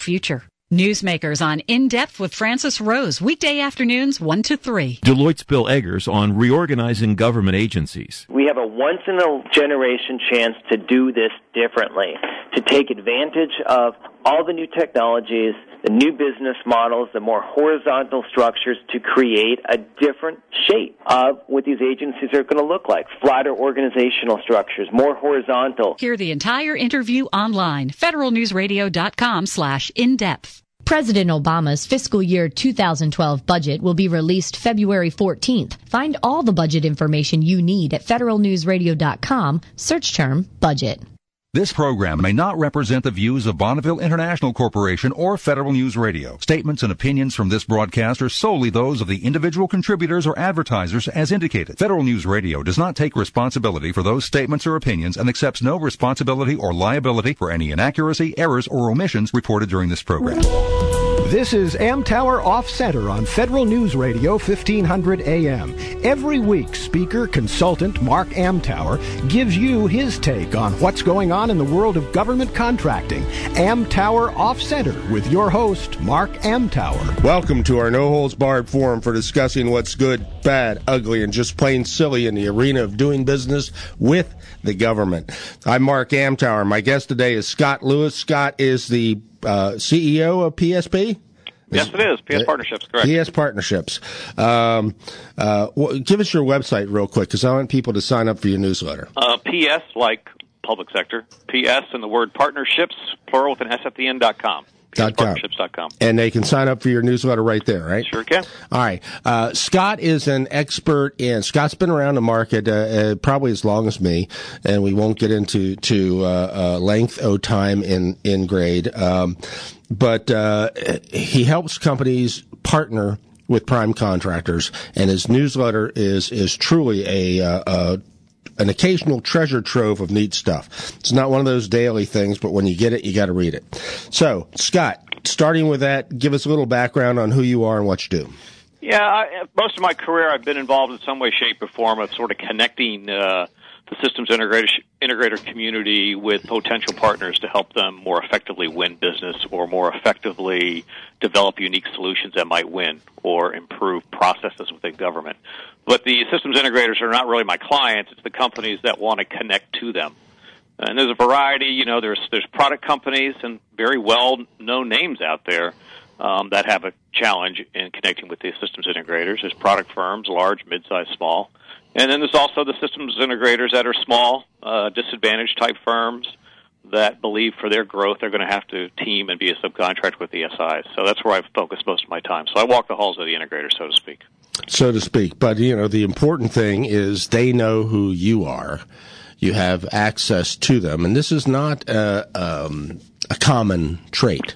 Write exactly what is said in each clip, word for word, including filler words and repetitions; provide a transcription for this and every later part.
future. Newsmakers on In Depth with Francis Rose, weekday afternoons one to three. Deloitte's Bill Eggers on reorganizing government agencies. We have a once-in-a-generation chance to do this differently, to take advantage of all the new technologies, the new business models, the more horizontal structures to create a different shape of what these agencies are going to look like. Flatter organizational structures, more horizontal. Hear the entire interview online, federalnewsradio.com slash in-depth. President Obama's fiscal year two thousand twelve budget will be released February fourteenth. Find all the budget information you need at federal news radio dot com. Search term budget. This program may not represent the views of Bonneville International Corporation or Federal News Radio. Statements and opinions from this broadcast are solely those of the individual contributors or advertisers as indicated. Federal News Radio does not take responsibility for those statements or opinions and accepts no responsibility or liability for any inaccuracy, errors, or omissions reported during this program. This is Amtower Off Center on Federal News Radio fifteen hundred A M. Every week, speaker consultant Mark Amtower gives you his take on what's going on in the world of government contracting. Amtower Off Center with your host, Mark Amtower. Welcome to our no-holds-barred forum for discussing what's good, bad, ugly, and just plain silly in the arena of doing business with the government. I'm Mark Amtower. My guest today is Scott Lewis. Scott is the uh, C E O of P S P? Yes, it is. P S Partnerships, correct. P S Partnerships. Um, uh, well, give us your website real quick, because I want people to sign up for your newsletter. Uh, P S, like public sector. P S and the word partnerships, plural with an S at the end, dot com. Dot com. Partnerships dot com. And they can sign up for your newsletter right there, right? Sure can. All right. Uh, Scott is an expert in, Scott's been around the market uh, uh, probably as long as me, and we won't get into to uh, uh, length of time in, in grade. Um, but uh, he helps companies partner with prime contractors, and his newsletter is is truly a uh, uh, an occasional treasure trove of neat stuff. It's not one of those daily things, but when you get it, you got to read it. So, Scott, starting with that, give us a little background on who you are and what you do. Yeah, I, most of my career I've been involved in some way, shape, or form of sort of connecting uh, the systems integrator, integrator community with potential partners to help them more effectively win business or more effectively develop unique solutions that might win or improve processes within government. But the systems integrators are not really my clients. It's the companies that want to connect to them. And there's a variety. You know, there's there's product companies and very well-known names out there um, that have a challenge in connecting with the systems integrators. There's product firms, large, mid-sized, small. And then there's also the systems integrators that are small, uh, disadvantaged-type firms that believe for their growth they're going to have to team and be a subcontractor with the S Is. So that's where I've focused most of my time. So I walk the halls of the integrator, so to speak. So to speak. But, you know, the important thing is they know who you are. You have access to them. And this is not a, um, a common trait.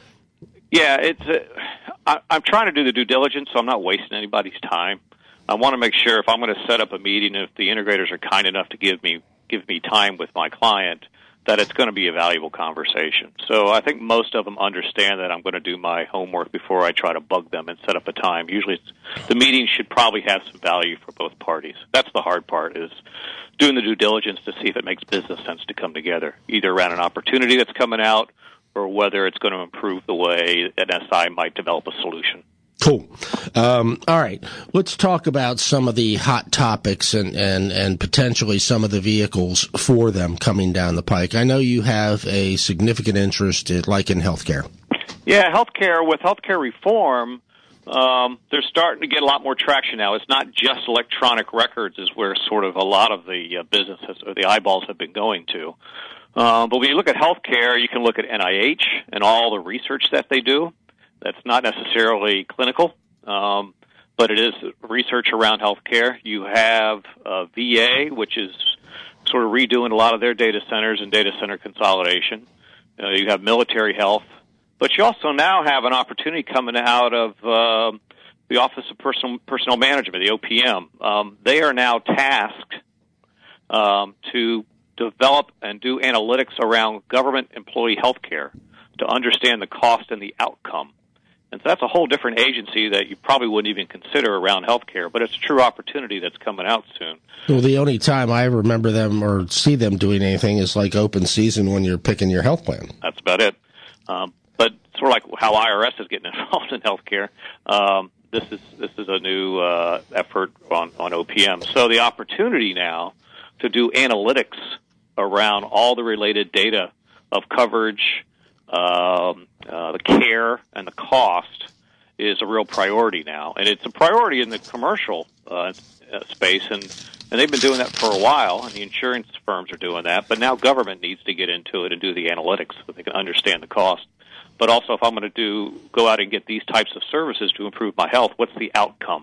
Yeah, it's. A, I, I'm trying to do the due diligence, so I'm not wasting anybody's time. I want to make sure if I'm going to set up a meeting, if the integrators are kind enough to give me give me time with my client, that it's going to be a valuable conversation. So I think most of them understand that I'm going to do my homework before I try to bug them and set up a time. Usually it's, the meeting should probably have some value for both parties. That's the hard part, is doing the due diligence to see if it makes business sense to come together, either around an opportunity that's coming out or whether it's going to improve the way an S I might develop a solution. Cool. Um, all right. Let's talk about some of the hot topics and, and, and potentially some of the vehicles for them coming down the pike. I know you have a significant interest in, like in healthcare. Yeah, healthcare. With healthcare reform, um, they're starting to get a lot more traction now. It's not just electronic records is where sort of a lot of the uh, businesses or the eyeballs have been going to. Um, but when you look at healthcare, you can look at N I H and all the research that they do. That's not necessarily clinical, um, but it is research around healthcare. You have uh, V A, which is sort of redoing a lot of their data centers and data center consolidation. Uh, you have military health. But you also now have an opportunity coming out of uh, the Office of Personal, Personnel Management, the O P M. Um, they are now tasked um, to develop and do analytics around government employee health care to understand the cost and the outcome. And so that's a whole different agency that you probably wouldn't even consider around healthcare, but it's a true opportunity that's coming out soon. Well, the only time I remember them or see them doing anything is like open season when you're picking your health plan. That's about it. Um, but sort of like how I R S is getting involved in healthcare, um, this is this is a new uh, effort on, on O P M. So the opportunity now to do analytics around all the related data of coverage, um, uh, the care, and the cost is a real priority now. And it's a priority in the commercial uh, space, and, and they've been doing that for a while, and the insurance firms are doing that. But now government needs to get into it and do the analytics so they can understand the cost. But also, if I'm going to do go out and get these types of services to improve my health, what's the outcome?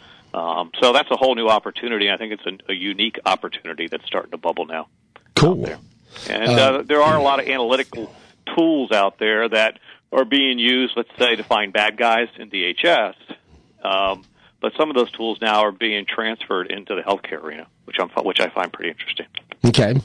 Um, so that's a whole new opportunity. I think it's a, a unique opportunity that's starting to bubble now. Cool. There. And uh, uh, there are a lot of analytical tools out there that are being used, let's say, to find bad guys in D H S. Um, but some of those tools now are being transferred into the healthcare arena, which I'm which I find pretty interesting. Okay.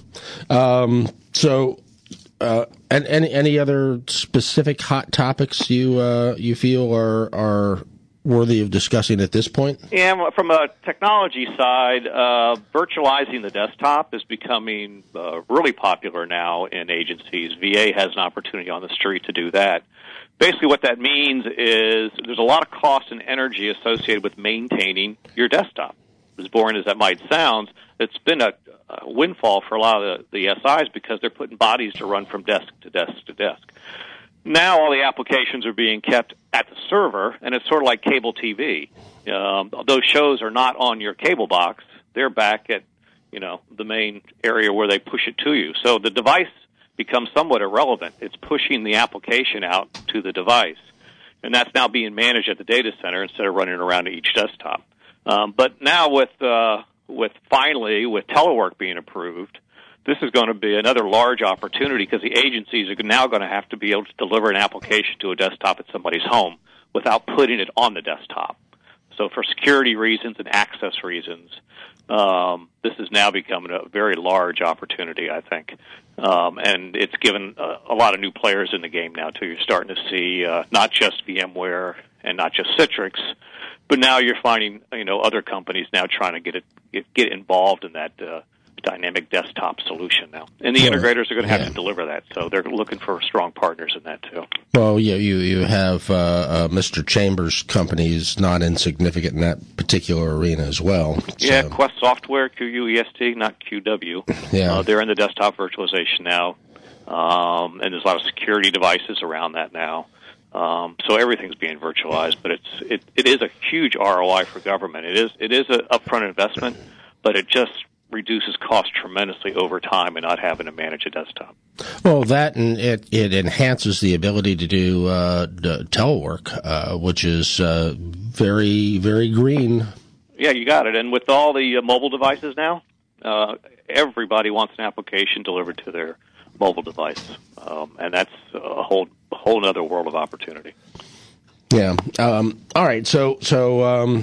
Um, so, uh, and any any other specific hot topics you uh, you feel are are worthy of discussing at this point? Yeah, from a technology side, uh, virtualizing the desktop is becoming uh, really popular now in agencies. V A has an opportunity on the street to do that. Basically what that means is there's a lot of cost and energy associated with maintaining your desktop. As boring as that might sound, it's been a, a windfall for a lot of the, the S Is because they're putting bodies to run from desk to desk to desk. Now all the applications are being kept at the server, and it's sort of like cable T V. Um, those shows are not on your cable box. They're back at, you know, the main area where they push it to you. So the device becomes somewhat irrelevant. It's pushing the application out to the device, and that's now being managed at the data center instead of running around to each desktop. Um, but now with uh, with finally with telework being approved, this is going to be another large opportunity because the agencies are now going to have to be able to deliver an application to a desktop at somebody's home without putting it on the desktop. So for security reasons and access reasons, um, this is now becoming a very large opportunity, I think. Um, and it's given a, a lot of new players in the game now, too. You're starting to see uh, not just VMware and not just Citrix, but now you're finding, you know, other companies now trying to get it, get, get involved in that uh, dynamic desktop solution now. And the integrators are going to have yeah. to deliver that, so they're looking for strong partners in that, too. Well, yeah, you, you have uh, uh, Mister Chambers' company is not insignificant in that particular arena as well. So. Yeah, Quest Software, Q U E S T, not Q W. Yeah. Uh, they're in the desktop virtualization now, um, and there's a lot of security devices around that now. Um, so everything's being virtualized, but it's it, it is a huge R O I for government. It is it is an upfront investment, but it just reduces cost tremendously over time and not having to manage a desktop. Well, that and it, it enhances the ability to do uh, telework, uh, which is uh, very, very green. Yeah, you got it. And with all the uh, mobile devices now, uh, everybody wants an application delivered to their mobile device, um, and that's a whole a whole other world of opportunity. Yeah. Um, all right. So so um,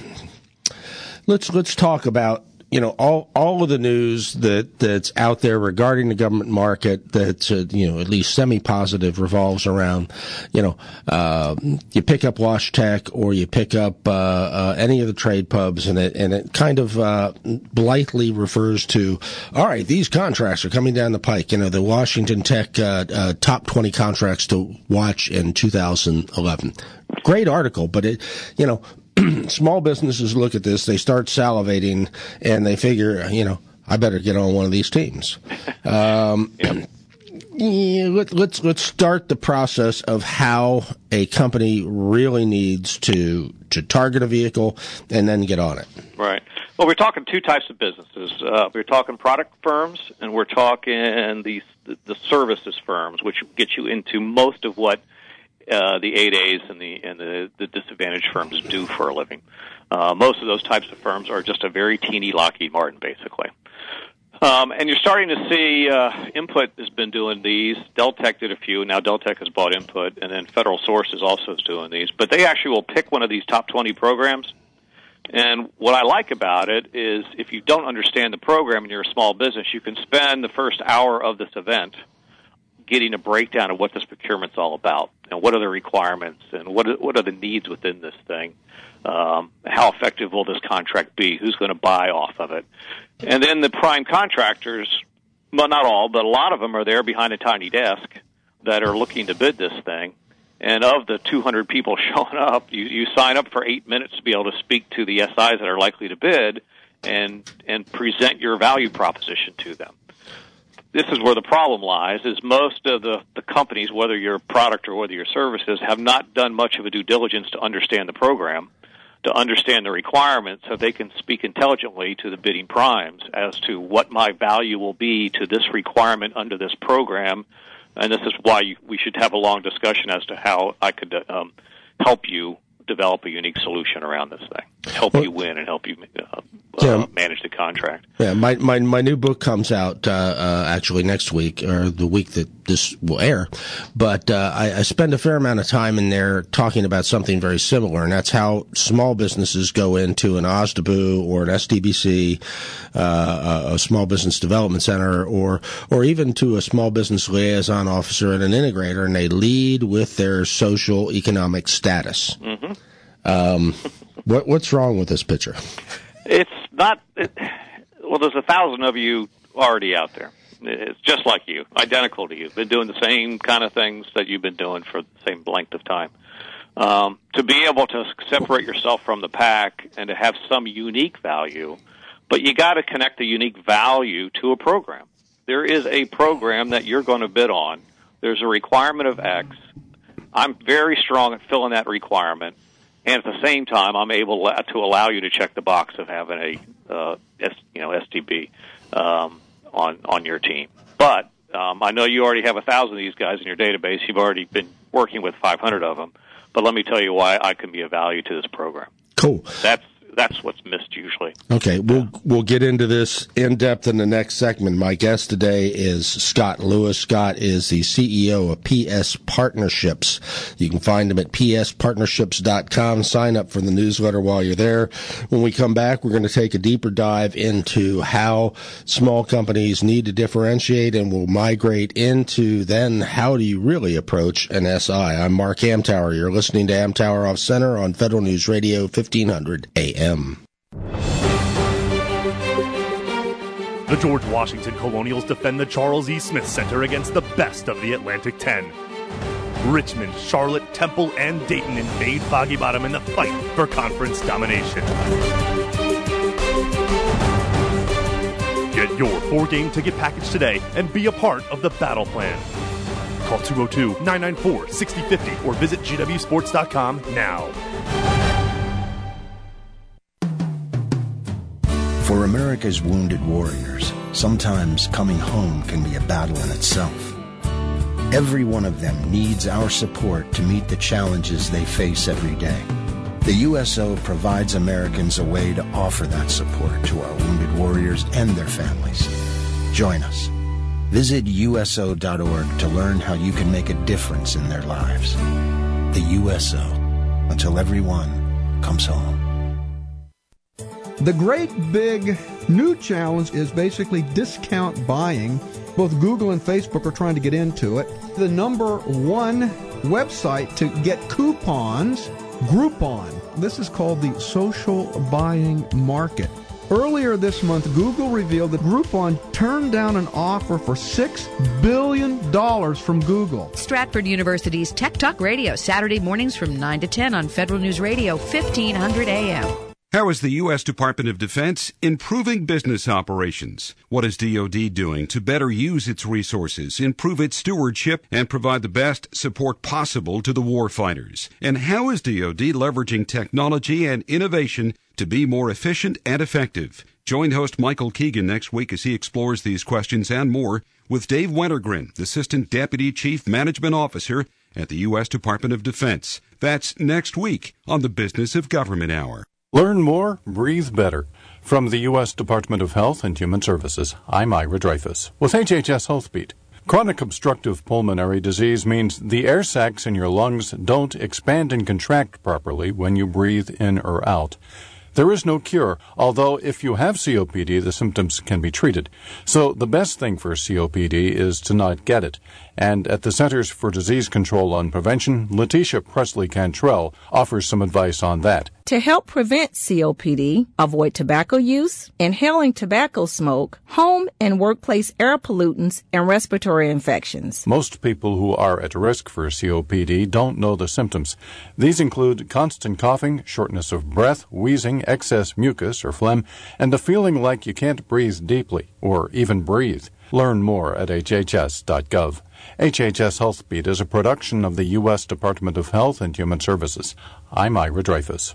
let's let's talk about. You know, all all of the news that, that's out there regarding the government market that's, uh, you know, at least semi-positive revolves around, you know, uh, you pick up WashTech or you pick up uh, uh, any of the trade pubs, and it and it kind of uh, blithely refers to, all right, these contracts are coming down the pike. You know, the Washington Tech uh, uh, top twenty contracts to watch in two thousand eleven. Great article, but it, you know, small businesses look at this, they start salivating, and they figure, you know, I better get on one of these teams. Um, yep. yeah, let, let's let's start the process of how a company really needs to to target a vehicle and then get on it. Right. Well, we're talking two types of businesses. Uh, we're talking product firms, and we're talking the the services firms, which get you into most of what Uh, the eight A's and the and the, the disadvantaged firms do for a living. Uh, most of those types of firms are just a very teeny Lockheed Martin, basically. Um, and you're starting to see uh, Input has been doing these. Deltek did a few. Now Deltek has bought Input, and then Federal Sources also is doing these. But they actually will pick one of these top twenty programs. And what I like about it is if you don't understand the program and you're a small business, you can spend the first hour of this event getting a breakdown of what this procurement's all about and what are the requirements and what are, what are the needs within this thing. Um, how effective will this contract be? Who's going to buy off of it? And then the prime contractors, well, not all, but a lot of them are there behind a tiny desk that are looking to bid this thing. And of the two hundred people showing up, you, you sign up for eight minutes to be able to speak to the S Is that are likely to bid and and present your value proposition to them. This is where the problem lies, is most of the, the companies, whether your product or whether your services, have not done much of a due diligence to understand the program, to understand the requirements, so they can speak intelligently to the bidding primes as to what my value will be to this requirement under this program. And this is why you, we should have a long discussion as to how I could um, help you develop a unique solution around this thing, help well, you win and help you uh, yeah, uh, manage the contract. Yeah, my, my my new book comes out uh, uh, actually next week, or the week that this will air. But uh, I, I spend a fair amount of time in there talking about something very similar, and that's how small businesses go into an O S D B U or an S D B C, uh, a small business development center, or or even to a small business liaison officer at an integrator, and they lead with their social economic status. Mm-hmm. Um, what what's wrong with this picture? It's not. It, well, there's a thousand of you already out there. It's just like you, identical to you. Been doing the same kind of things that you've been doing for the same length of time. Um, to be able to separate yourself from the pack and to have some unique value, but you got to connect the unique value to a program. There is a program that you're going to bid on. There's a requirement of X. I'm very strong at filling that requirement. And at the same time, I'm able to allow you to check the box of having a, uh, S, you know, S T B um, on on your team. But um, I know you already have a thousand of these guys in your database. You've already been working with five hundred of them. But let me tell you why I can be of value to this program. Cool. That's that's what's missed usually. Okay, we'll yeah. we'll get into this in depth in the next segment. My guest today is Scott Lewis. Scott is the C E O of P S Partnerships. You can find him at p s partnerships dot com. Sign up for the newsletter while you're there. When we come back, we're going to take a deeper dive into how small companies need to differentiate, and we'll migrate into then how do you really approach an S I. I'm Mark Amtower. You're listening to Amtower Off Center on Federal News Radio, fifteen hundred A M. The George Washington Colonials defend the Charles E. Smith Center against the best of the Atlantic ten. Richmond, Charlotte, Temple, and Dayton invade Foggy Bottom in the fight for conference domination. Get your four-game ticket package today and be a part of the battle plan. Call two oh two, nine nine four, six oh five oh or visit g w sports dot com now. For America's wounded warriors, sometimes coming home can be a battle in itself. Every one of them needs our support to meet the challenges they face every day. The U S O provides Americans a way to offer that support to our wounded warriors and their families. Join us. Visit U S O dot org to learn how you can make a difference in their lives. The U S O, until everyone comes home. The great big new challenge is basically discount buying. Both Google and Facebook are trying to get into it. The number one website to get coupons, Groupon. This is called the social buying market. Earlier this month, Google revealed that Groupon turned down an offer for six billion dollars from Google. Stratford University's Tech Talk Radio, Saturday mornings from nine to ten on Federal News Radio, fifteen hundred A M. How is the U S Department of Defense improving business operations? What is D O D doing to better use its resources, improve its stewardship, and provide the best support possible to the warfighters? And how is D O D leveraging technology and innovation to be more efficient and effective? Join host Michael Keegan next week as he explores these questions and more with Dave Wentergren, Assistant Deputy Chief Management Officer at the U S Department of Defense. That's next week on the Business of Government Hour. Learn more, breathe better. From the U S Department of Health and Human Services, I'm Ira Dreyfus with H H S Healthbeat. Chronic obstructive pulmonary disease means the air sacs in your lungs don't expand and contract properly when you breathe in or out. There is no cure, although if you have C O P D, the symptoms can be treated. So the best thing for C O P D is to not get it. And at the Centers for Disease Control and Prevention, Letitia Presley Cantrell offers some advice on that. To help prevent C O P D, avoid tobacco use, inhaling tobacco smoke, home and workplace air pollutants, and respiratory infections. Most people who are at risk for C O P D don't know the symptoms. These include constant coughing, shortness of breath, wheezing, excess mucus or phlegm, and the feeling like you can't breathe deeply or even breathe. Learn more at H H S dot gov. H H S HealthBeat is a production of the U S Department of Health and Human Services. I'm Ira Dreyfus.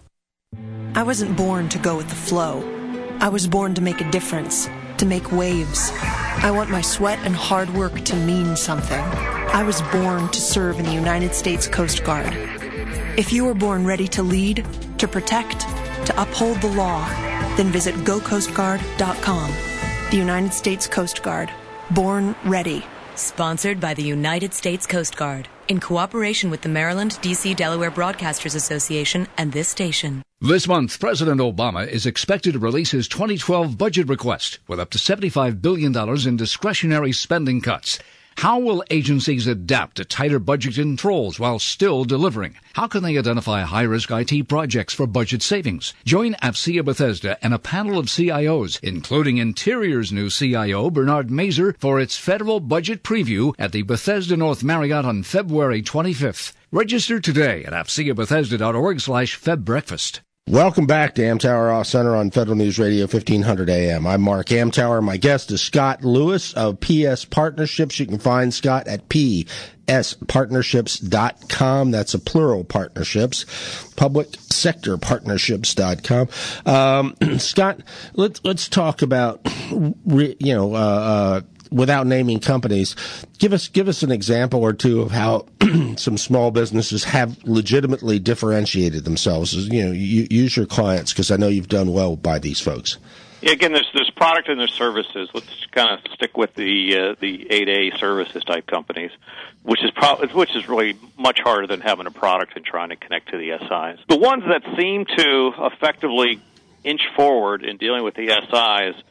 I wasn't born to go with the flow. I was born to make a difference, to make waves. I want my sweat and hard work to mean something. I was born to serve in the United States Coast Guard. If you were born ready to lead, to protect, to uphold the law, then visit go coast guard dot com. The United States Coast Guard. Born ready. Sponsored by the United States Coast Guard, in cooperation with the Maryland, D C, Delaware Broadcasters Association and this station. This month, President Obama is expected to release his twenty twelve budget request with up to seventy-five billion dollars in discretionary spending cuts. How will agencies adapt to tighter budget controls while still delivering? How can they identify high-risk I T projects for budget savings? Join AFCEA Bethesda and a panel of C I Os, including Interior's new C I O, Bernard Mazer, for its federal budget preview at the Bethesda North Marriott on February twenty-fifth. Register today at A F C E A Bethesda dot org slash Feb Breakfast. Welcome back to Amtower Off Center on Federal News Radio fifteen hundred A M. I'm Mark Amtower. My guest is Scott Lewis of P S Partnerships. You can find Scott at P S partnerships dot com. That's a plural partnerships. Public sector partnerships dot com. Um, Scott, let's let's talk about you know uh, uh without naming companies. Give us give us an example or two of how some small businesses have legitimately differentiated themselves. You know, you, use your clients, because I know you've done well by these folks. Yeah, again, there's there's product and there's services. Let's kind of stick with the uh, the eight A services type companies, which is pro- which is really much harder than having a product and trying to connect to the S Is. The ones that seem to effectively inch forward in dealing with the S Is.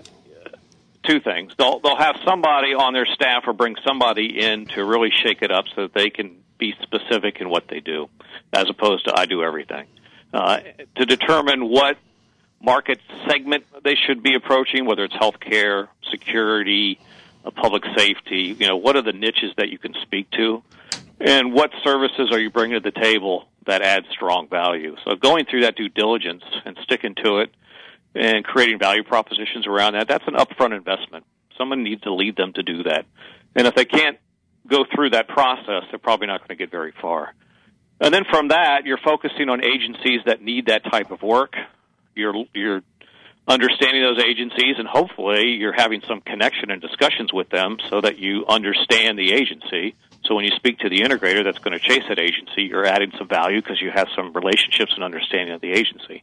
Two things. They'll they'll have somebody on their staff or bring somebody in to really shake it up so that they can be specific in what they do, as opposed to I do everything. Uh, to determine what market segment they should be approaching, whether it's healthcare, security, uh, public safety, you know, what are the niches that you can speak to, and what services are you bringing to the table that add strong value. So going through that due diligence and sticking to it, and creating value propositions around that, that's an upfront investment. Someone needs to lead them to do that. And if they can't go through that process, they're probably not going to get very far. And then from that, you're focusing on agencies that need that type of work. You're, you're understanding those agencies, and hopefully you're having some connection and discussions with them so that you understand the agency. So when you speak to the integrator that's going to chase that agency, you're adding some value because you have some relationships and understanding of the agency.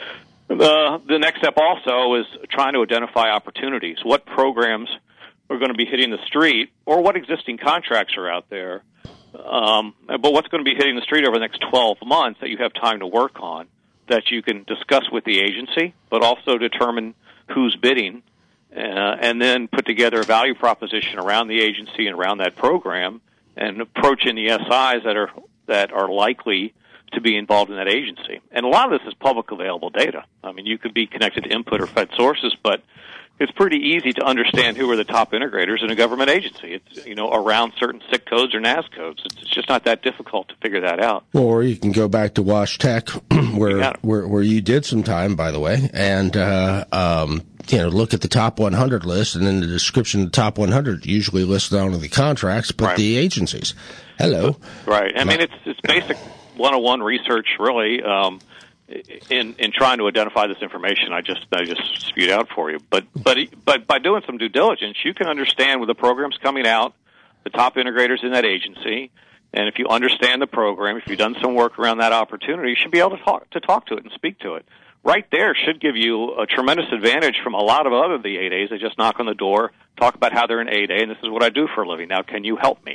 Uh, the next step also is trying to identify opportunities. What programs are going to be hitting the street, or what existing contracts are out there, um, but what's going to be hitting the street over the next twelve months that you have time to work on, that you can discuss with the agency, but also determine who's bidding, uh, and then put together a value proposition around the agency and around that program, and approaching the S Is that are that are likely to be involved in that agency. And a lot of this is public available data. I mean, you could be connected to input or fed sources, but it's pretty easy to understand who are the top integrators in a government agency. It's, you know, around certain S I C codes or N A S codes. It's, it's just not that difficult to figure that out. Or you can go back to Wash Tech, where, where, where you did some time, by the way, and, uh, um, you know, look at the top one hundred list, and in the description of the top one hundred usually listed on the contracts, but right. the agencies. Hello. Right. I mean, it's, it's basic one oh one research, really, um, in in trying to identify this information. I just I just spewed out for you. But but but by doing some due diligence, you can understand with the programs coming out, the top integrators in that agency, and if you understand the program, if you've done some work around that opportunity, you should be able to talk to talk to it and speak to it. Right there should give you a tremendous advantage from a lot of other of the eight A's. They just knock on the door, talk about how they're an eight A, and this is what I do for a living. Now, can you help me?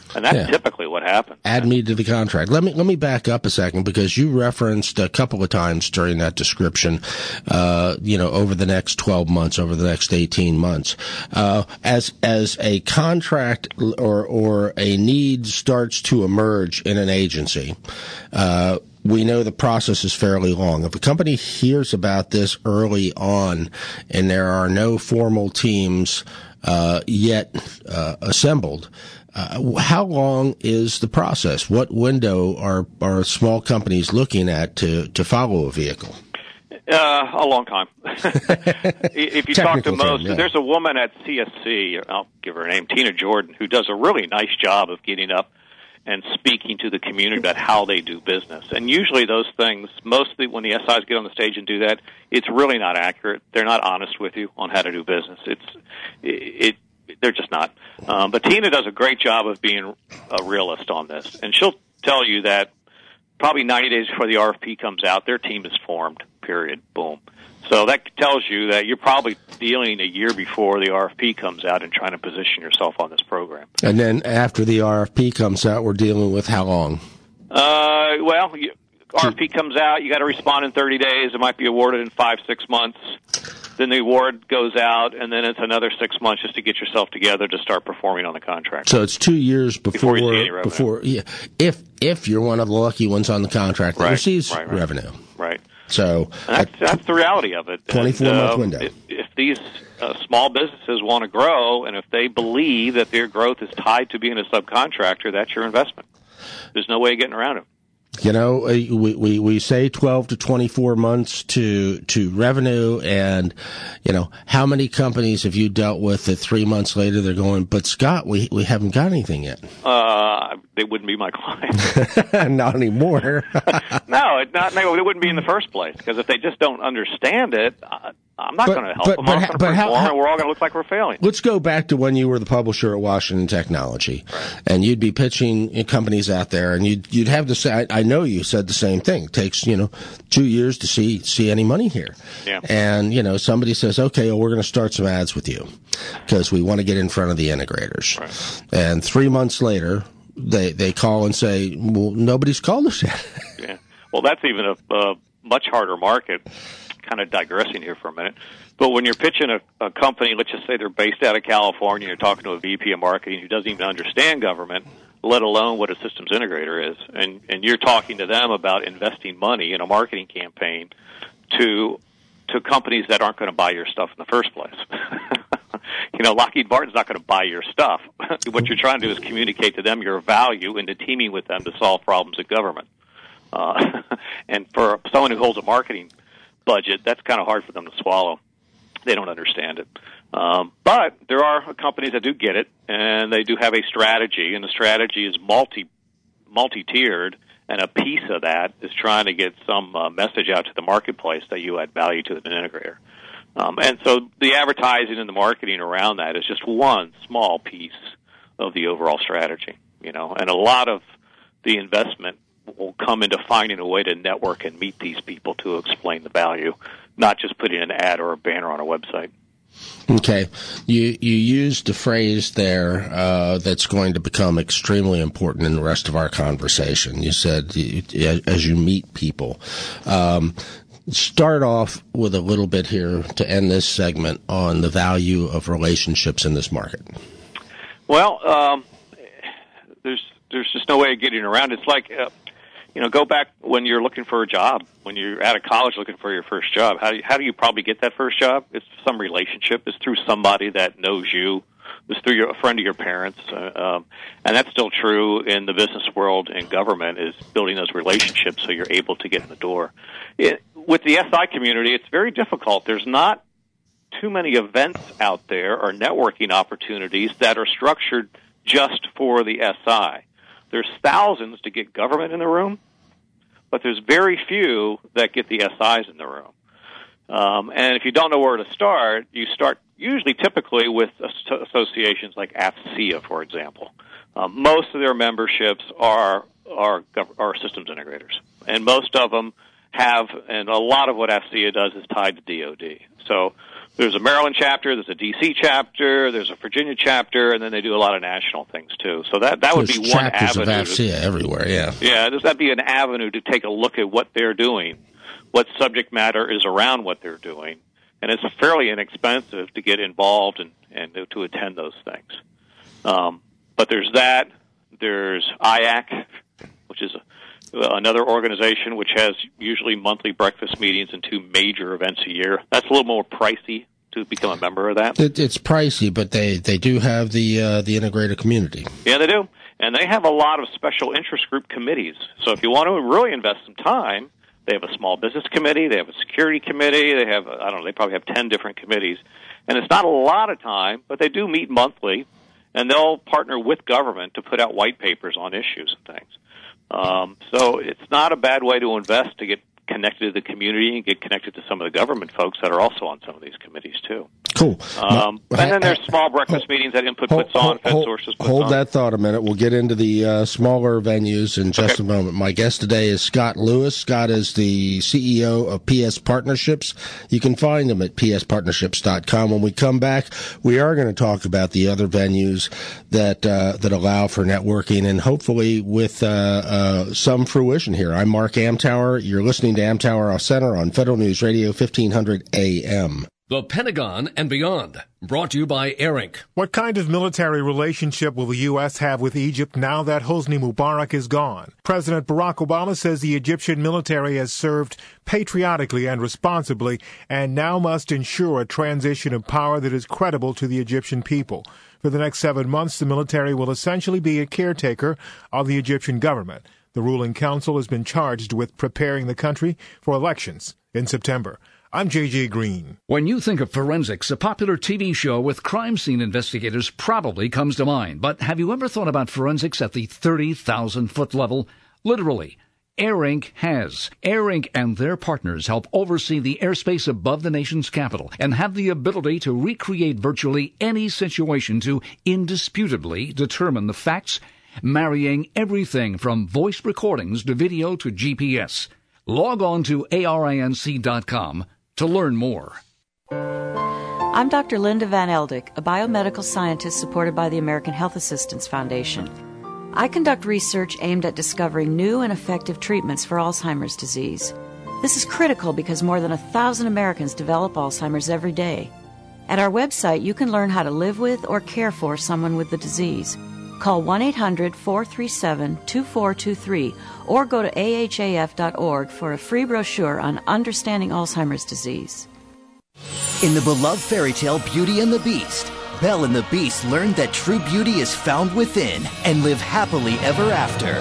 And that's Yeah. typically what happens. Add me to the contract. Let me let me back up a second, because you referenced a couple of times during that description, uh, you know, over the next twelve months, over the next eighteen months, uh, as as a contract or or a need starts to emerge in an agency. Uh, we know the process is fairly long. If a company hears about this early on and there are no formal teams uh, yet uh, assembled, Uh, how long is the process? What window are are small companies looking at to, to follow a vehicle? Uh, a long time. If you talk to Technical most, term, yeah. there's a woman at C S C, I'll give her a name, Tina Jordan, who does a really nice job of getting up and speaking to the community about how they do business. And usually those things, mostly when the S Is get on the stage and do that, it's really not accurate. They're not honest with you on how to do business. It's it. They're just not. Um, but Tina does a great job of being a realist on this. And she'll tell you that probably ninety days before the R F P comes out, their team is formed, period, boom. So that tells you that you're probably dealing a year before the R F P comes out and trying to position yourself on this program. And then after the R F P comes out, we're dealing with how long? Uh, well, you, R F P comes out, you got to respond in thirty days. It might be awarded in five, six months. Then the award goes out, and then it's another six months just to get yourself together to start performing on the contract. So it's two years before Before you see any revenue. before yeah, if if you're one of the lucky ones on the contract that Right, receives right, right. revenue. Right. So And that's, that's the reality of it. twenty-four And, month uh, window. If, if these uh, small businesses want to grow, and if they believe that their growth is tied to being a subcontractor, that's your investment. There's no way of getting around it. You know, uh, we, we, we say twelve to twenty-four months to, to revenue, and, you know, how many companies have you dealt with that three months later they're going, but Scott, we, we haven't got anything yet? Uh, they wouldn't be my client. Not anymore. No, it not. No, it wouldn't be in the first place, because if they just don't understand it, I, I'm not But- going to help but- them. but I'm ha- going to but how- perform, how- and we're all going to look like we're failing. Let's go back to when you were the publisher at Washington Technology, Right. and you'd be pitching companies out there, and you'd you'd have to say, I, I know you said the same thing. It takes you know two years to see see any money here, Yeah. and you know somebody says, okay, well we're going to start some ads with you because we want to get in front of the integrators, Right. and three months later they they call and say, well nobody's called us yet. Yeah. Well, that's even a, a much harder market. Kind of digressing here for a minute. But when you're pitching a, a company, let's just say they're based out of California, you're talking to a V P of marketing who doesn't even understand government, let alone what a systems integrator is, and, and you're talking to them about investing money in a marketing campaign to to companies that aren't going to buy your stuff in the first place. You know, Lockheed Martin's not going to buy your stuff. What you're trying to do is communicate to them your value into teaming with them to solve problems in government. Uh, and for someone who holds a marketing budget, that's kind of hard for them to swallow. They don't understand it. Um, but there are companies that do get it, and they do have a strategy, and the strategy is multi, multi-tiered, and a piece of that is trying to get some uh, message out to the marketplace that you add value to an integrator. Um, and so the advertising and the marketing around that is just one small piece of the overall strategy, you know, and a lot of the investment will come into finding a way to network and meet these people to explain the value, not just putting an ad or a banner on a website. Okay, you you used a phrase there uh, that's going to become extremely important in the rest of our conversation. You said you, as you meet people. Um, start off with a little bit here to end this segment on the value of relationships in this market. Well, um, there's there's just no way of getting around it. It's like, uh, you know, go back when you're looking for a job, when you're out of college looking for your first job. How do you, how do you probably get that first job? It's some relationship. It's through somebody that knows you. It's through your, a friend of your parents. Uh, um, and that's still true in the business world and government, is building those relationships so you're able to get in the door. It, with the S I community, it's very difficult. There's not too many events out there or networking opportunities that are structured just for the S I. There's thousands to get government in the room, but there's very few that get the S Is in the room. Um, and if you don't know where to start, you start usually typically with associations like A F C I A, for example. Um, most of their memberships are, are are systems integrators, and most of them have, and a lot of what A F C I A does is tied to D O D. So there's a Maryland chapter, there's a D C chapter, there's a Virginia chapter, and then they do a lot of national things too. So that that would There's be one chapters avenue. of AFCEA everywhere, yeah. Yeah, that'd be an avenue to take a look at what they're doing, what subject matter is around what they're doing, and it's fairly inexpensive to get involved and, and to attend those things. Um, but there's that. There's I A C, which is a, another organization which has usually monthly breakfast meetings and two major events a year. That's a little more pricey to become a member of that. It, it's pricey, but they, they do have the uh, the integrated community. Yeah, they do. And they have a lot of special interest group committees. So if you want to really invest some time, they have a small business committee, they have a security committee, they have, I don't know, they probably have ten different committees. And it's not a lot of time, but they do meet monthly, and they'll partner with government to put out white papers on issues and things. Um, so it's not a bad way to invest, to get connected to the community and get connected to some of the government folks that are also on some of these committees, too. Cool. Um, and then there's small breakfast meetings that Input puts on, Fed Sources puts Hold on. that thought a minute. We'll get into the uh, smaller venues in just Okay. a moment. My guest today is Scott Lewis. Scott is the C E O of P S Partnerships. You can find him at P S partnerships dot com. When we come back, we are going to talk about the other venues that uh, that allow for networking, and hopefully with uh, uh, some fruition here. I'm Mark Amtower. You're listening to Amtower Off Center on Federal News Radio, fifteen hundred A M. The Pentagon and Beyond, brought to you by AIRINC. What kind of military relationship will the U S have with Egypt now that Hosni Mubarak is gone? President Barack Obama says the Egyptian military has served patriotically and responsibly and now must ensure a transition of power that is credible to the Egyptian people. For the next seven months, the military will essentially be a caretaker of the Egyptian government. The ruling council has been charged with preparing the country for elections in September. I'm J J Green. When you think of forensics, a popular T V show with crime scene investigators probably comes to mind. But have you ever thought about forensics at the thirty thousand foot level? Literally. AIRINC has. AIRINC and their partners help oversee the airspace above the nation's capital and have the ability to recreate virtually any situation to indisputably determine the facts, marrying everything from voice recordings to video to G P S. Log on to A R I N C dot com to learn more. I'm Doctor Linda Van Eldik, a biomedical scientist supported by the American Health Assistance Foundation. I conduct research aimed at discovering new and effective treatments for Alzheimer's disease. This is critical because more than a thousand Americans develop Alzheimer's every day. At our website, you can learn how to live with or care for someone with the disease. Call one eight hundred, four three seven, two four two three or go to A H A F dot org for a free brochure on understanding Alzheimer's disease. In the beloved fairy tale Beauty and the Beast, Belle and the Beast learned that true beauty is found within and live happily ever after.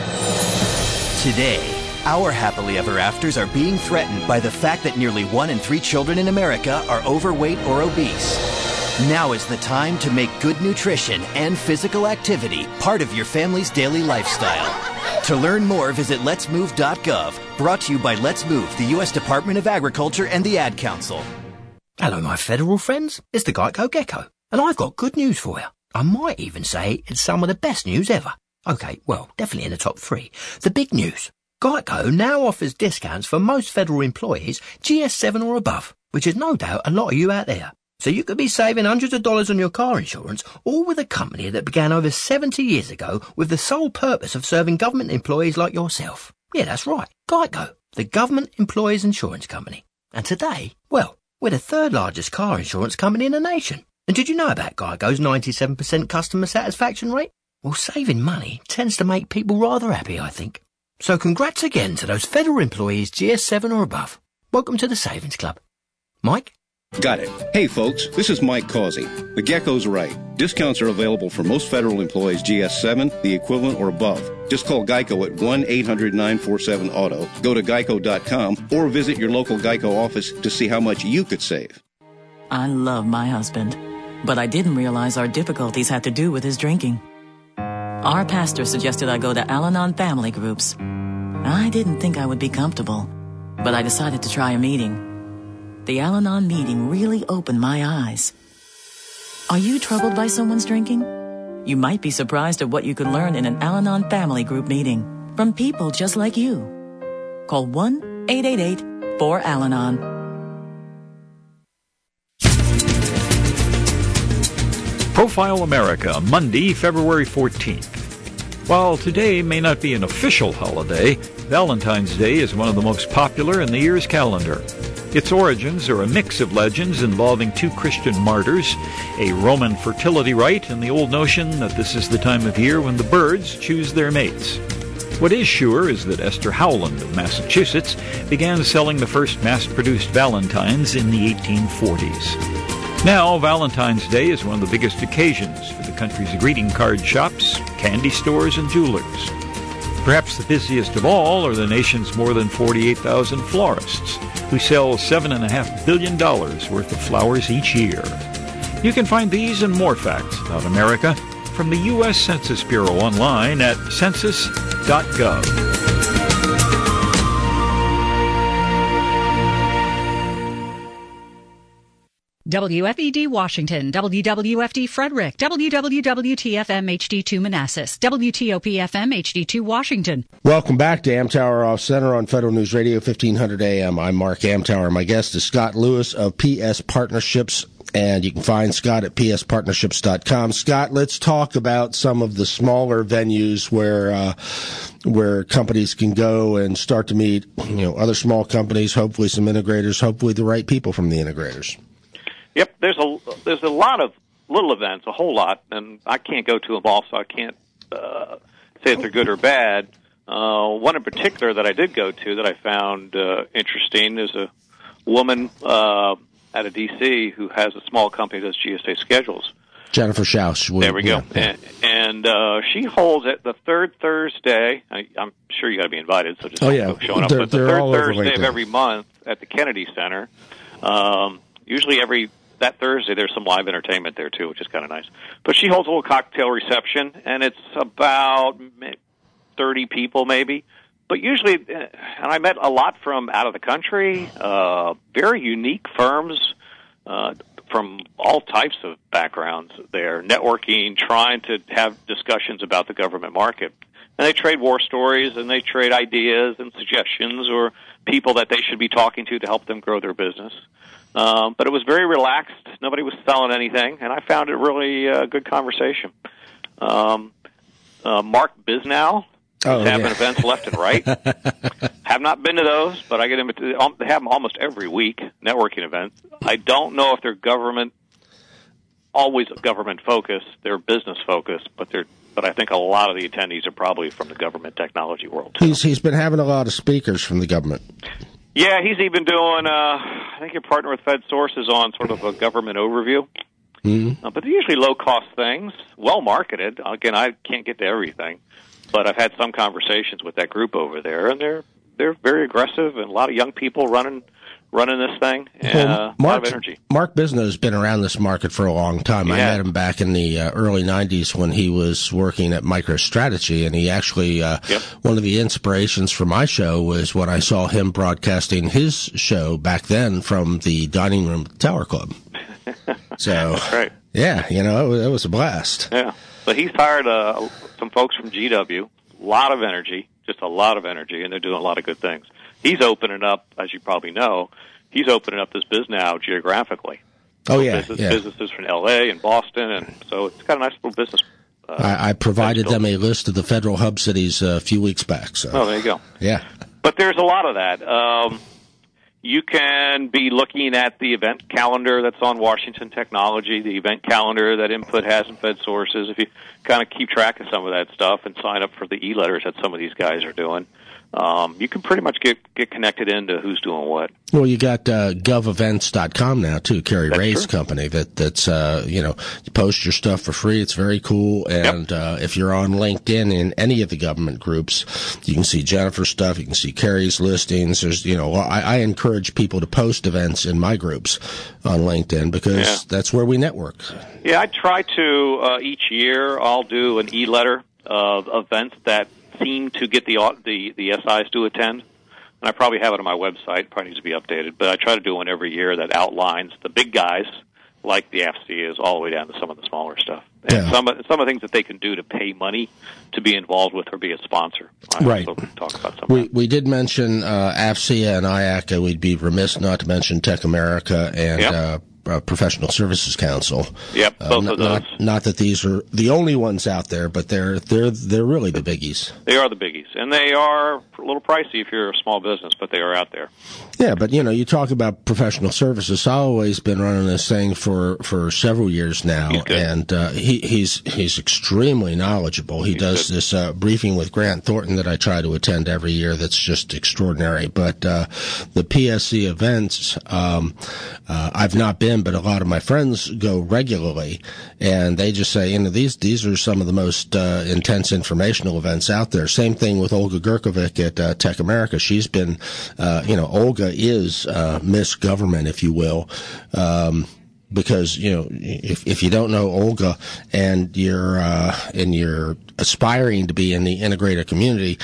Today, our happily ever afters are being threatened by the fact that nearly one in three children in America are overweight or obese. Now is the time to make good nutrition and physical activity part of your family's daily lifestyle. To learn more, visit lets move dot gov. Brought to you by Let's Move, the U S Department of Agriculture and the Ad Council. Hello, my federal friends. It's the Geico Gecko, and I've got good news for you. I might even say it's some of the best news ever. Okay, well, definitely in the top three. The big news. Geico now offers discounts for most federal employees G S seven or above, which is no doubt a lot of you out there. So you could be saving hundreds of dollars on your car insurance, all with a company that began over seventy years ago with the sole purpose of serving government employees like yourself. Yeah, that's right. Geico, the government employees insurance company. And today, well, we're the third largest car insurance company in the nation. And did you know about Geico's ninety-seven percent customer satisfaction rate? Well, saving money tends to make people rather happy, I think. So congrats again to those federal employees G S seven or above. Welcome to the Savings Club. Mike? Got it. Hey folks, this is Mike Causey. The Gecko's right. Discounts are available for most federal employees G S seven, the equivalent, or above. Just call Geico at one eight hundred nine four seven auto, go to geico dot com, or visit your local Geico office to see how much you could save. I love my husband, but I didn't realize our difficulties had to do with his drinking. Our pastor suggested I go to Al-Anon family groups. I didn't think I would be comfortable, but I decided to try a meeting. The Al-Anon meeting really opened my eyes. Are you troubled by someone's drinking? You might be surprised at what you can learn in an Al-Anon family group meeting from people just like you. Call one eight eight eight four Al Anon. Profile America, Monday, February fourteenth. While today may not be an official holiday, Valentine's Day is one of the most popular in the year's calendar. Its origins are a mix of legends involving two Christian martyrs, a Roman fertility rite, and the old notion that this is the time of year when the birds choose their mates. What is sure is that Esther Howland of Massachusetts began selling the first mass-produced valentines in the eighteen forties. Now, Valentine's Day is one of the biggest occasions for the country's greeting card shops, candy stores, and jewelers. Perhaps the busiest of all are the nation's more than forty-eight thousand florists, who sell seven point five billion dollars worth of flowers each year. You can find these and more facts about America from the U S Census Bureau online at census dot gov. W F E D Washington, W W F D Frederick, W W W T F M H D two Manassas, W T O P F M H D two Washington. Welcome back to Amtower Off Center on Federal News Radio, fifteen hundred A M. I'm Mark Amtower. My guest is Scott Lewis of P S Partnerships, and you can find Scott at p s partnerships dot com. Scott, let's talk about some of the smaller venues where uh, where companies can go and start to meet, you know, other small companies, hopefully some integrators, hopefully the right people from the integrators. Yep, there's a there's a lot of little events, a whole lot, and I can't go to them all, so I can't uh, say if they're good or bad. Uh, one in particular that I did go to that I found uh, interesting is a woman uh, out of D C who has a small company that does G S A schedules. Jennifer Schausch. There we go. Yeah, yeah. And, and uh, she holds it the third Thursday. I, I'm sure you got to be invited, so just oh, yeah. showing up. They're, but the they're third all over Thursday of LinkedIn. every month at the Kennedy Center. Um, usually every that Thursday there's some live entertainment there too, which is kind of nice. But she holds a little cocktail reception, and it's about thirty people maybe. But usually, and I met a lot from out of the country, uh, very unique firms uh, from all types of backgrounds there, networking, trying to have discussions about the government market. And they trade war stories, and they trade ideas and suggestions or people that they should be talking to to help them grow their business. Um, but it was very relaxed. Nobody was selling anything, and I found it really a uh, good conversation. Um, uh, Mark Bisnow is oh, having yeah. events left and right. Have not been to those, but I get them. They have them almost every week, networking events. I don't know if they're government, always government focused. They're business focused, but they're. But I think a lot of the attendees are probably from the government technology world. Too. He's he's been having a lot of speakers from the government. Yeah, he's even doing, uh, I think you're partner with Fed Sources on sort of a government overview. Mm-hmm. Uh, but they're usually low-cost things, well-marketed. Again, I can't get to everything, but I've had some conversations with that group over there, and they're they're very aggressive, and a lot of young people running running this thing, and well, uh, a lot of energy. Mark Bisnow has been around this market for a long time. Yeah. I met him back in the uh, early nineties when he was working at MicroStrategy, and he actually, uh, yep. one of the inspirations for my show was when I saw him broadcasting his show back then from the dining room at the Tower Club. So, That's right. yeah, you know, it was, it was a blast. Yeah, but he's hired uh, some folks from G W, a lot of energy, just a lot of energy, and they're doing a lot of good things. He's opening up, as you probably know, he's opening up this biz now geographically. Oh, yeah, Business, yeah. Businesses from L A and Boston, and so it's got a nice little business. Uh, I, I provided them a list of the federal hub cities uh, a few weeks back. So. Oh, there you go. Yeah. But there's a lot of that. Um, you can be looking at the event calendar that's on Washington Technology, the event calendar that Input has in Fed Sources. If you kind of keep track of some of that stuff and sign up for the e-letters that some of these guys are doing, Um, you can pretty much get get connected into who's doing what. Well, you got uh, gov events dot com now too, Kerry That's Ray's true. company. That that's uh, you know, you post your stuff for free. It's very cool. And Yep. uh, if you're on LinkedIn in any of the government groups, you can see Jennifer's stuff. You can see Kerry's listings. There's you know, I, I encourage people to post events in my groups on LinkedIn because Yeah. that's where we network. Yeah, I try to uh, each year. I'll do an e-letter of events that seem to get the the the S Is to attend, and I probably have it on my website. Probably needs to be updated, but I try to do one every year that outlines the big guys, like the A F C is, all the way down to some of the smaller stuff, and Yeah. some of, some of the things that they can do to pay money to be involved with or be a sponsor. I Right. also talk about some. We we did mention uh, A F C A and I A C A. We'd be remiss not to mention Tech America and Yep. uh, uh, Professional Services Council. Yep, Uh, both not, of those. Not, not that these are the only ones out there, but they're they're they're really the biggies. They are the biggies, and they are a little pricey if you're a small business, but they are out there. Yeah, but you know, you talk about professional services. I've always been running this thing for, for several years now, and uh, he, he's he's extremely knowledgeable. He he's does good. this uh, briefing with Grant Thornton that I try to attend every year. That's just extraordinary. But uh, the P S C events, um, uh, I've not been, but a lot of my friends go regularly, and they just say, you know, these these are some of the most uh, intense informational events out there. Same thing with Olga Gurkovic at uh, Tech America. She's been, uh, you know, Olga is uh, Miss Government, if you will, um, because you know if if you don't know Olga and you're uh, and you're aspiring to be in the integrated community,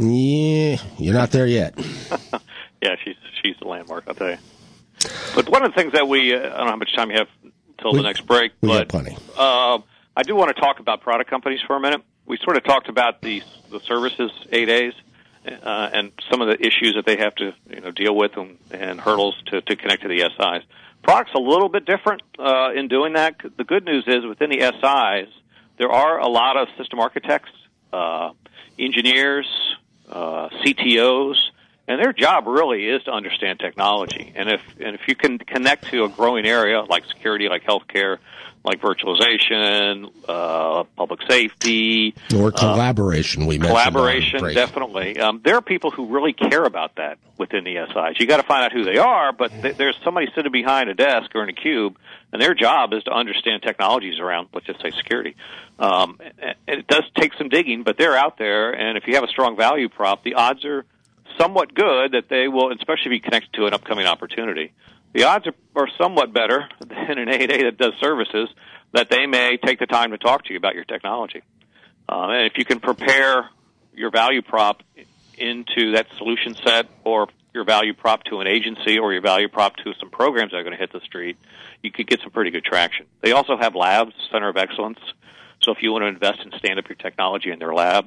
yeah, you're not there yet. Yeah, she's she's the landmark, I'll tell you. But one of the things that we uh, I don't know how much time you have until the next break, we but got plenty. Uh, I do want to talk about product companies for a minute. We sort of talked about the the services eight A's. Uh, and some of the issues that they have to, you know, deal with and, and hurdles to, to connect to the S Is. Product's a little bit different uh, in doing that. The good news is within the S Is, there are a lot of system architects, uh, engineers, uh, C T Os, and their job really is to understand technology. And if and if you can connect to a growing area like security, like healthcare, like virtualization, uh, public safety. Or collaboration, uh, we mentioned. Collaboration, definitely. Um, there are people who really care about that within the S Is. You got to find out who they are, but th- there's somebody sitting behind a desk or in a cube, and their job is to understand technologies around, let's just say, security. Um, and it does take some digging, but they're out there, and if you have a strong value prop, the odds are somewhat good that they will, especially if you connect to an upcoming opportunity. The odds are, are somewhat better than an eight A that does services, that they may take the time to talk to you about your technology. Uh, and if you can prepare your value prop into that solution set or your value prop to an agency or your value prop to some programs that are going to hit the street, you could get some pretty good traction. They also have labs, Center of Excellence. So if you want to invest and stand up your technology in their lab,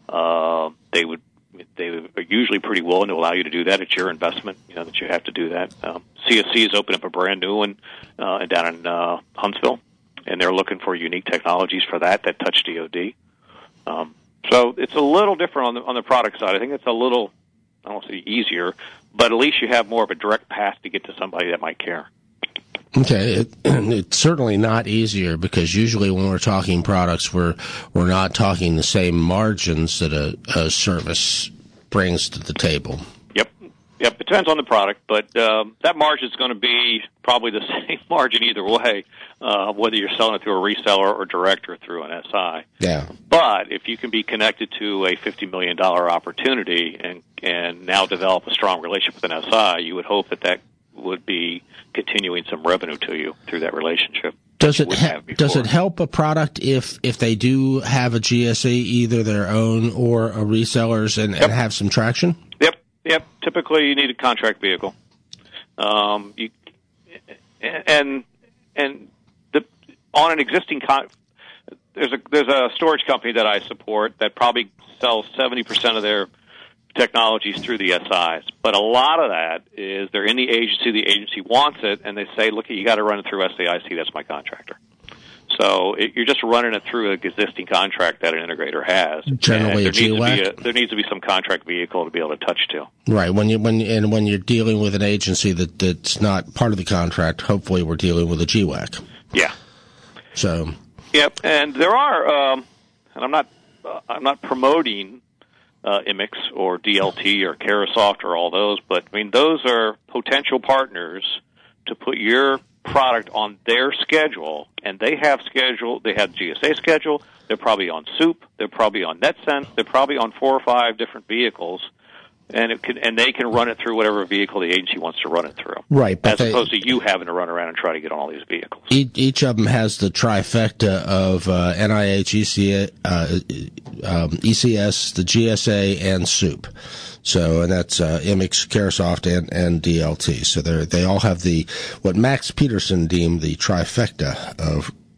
uh, they would They are usually pretty willing to allow you to do that. It's your investment, you know, that you have to do that. Um, C S C has opened up a brand new one uh, down in uh, Huntsville, and they're looking for unique technologies for that that touch D O D. Um, so it's a little different on the on the product side. I think it's a little, I don't want to say easier, but at least you have more of a direct path to get to somebody that might care. Okay, it, it's certainly not easier because usually when we're talking products, we're we're not talking the same margins that a, a service brings to the table. Yep, yep. It depends on the product, but um, that margin is going to be probably the same margin either way, uh, whether you're selling it through a reseller or direct or through an S I. Yeah. But if you can be connected to a fifty million dollars opportunity and and now develop a strong relationship with an S I, you would hope that that would be continuing some revenue to you through that relationship. Does it ha- does it help a product if if they do have a G S A, either their own or a reseller's, and, yep. and have some traction? Yep, yep. Typically, you need a contract vehicle. Um, you and and the on an existing con- there's a there's a storage company that I support that probably sells seventy percent of their technologies through the S Is, but a lot of that is they're in the agency, the agency wants it, and they say, look, you got to run it through S A I C, that's my contractor. So it, you're just running it through an existing contract that an integrator has. Generally a G WAC? G WAC? There needs to be some contract vehicle to be able to touch to. Right, when you when and when you're dealing with an agency that, that's not part of the contract, hopefully we're dealing with a G WAC. Yeah. So. Yep, and there are, um, and I'm not, uh, I'm not promoting Uh, I M I X or D L T or Carahsoft or all those, but I mean those are potential partners to put your product on their schedule, and they have schedule. They have G S A schedule. They're probably on SOUP. They're probably on NetSense. They're probably on four or five different vehicles, and it can and they can run it through whatever vehicle the agency wants to run it through. Right, but as they, opposed to you having to run around and try to get on all these vehicles. Each, each of them has the trifecta of uh, N I H, E C A, uh, um, E C S, the G S A, and SOUP. So, and that's uh, I M I X, Carahsoft, and, and D L T. So they they all have the what Max Peterson deemed the trifecta of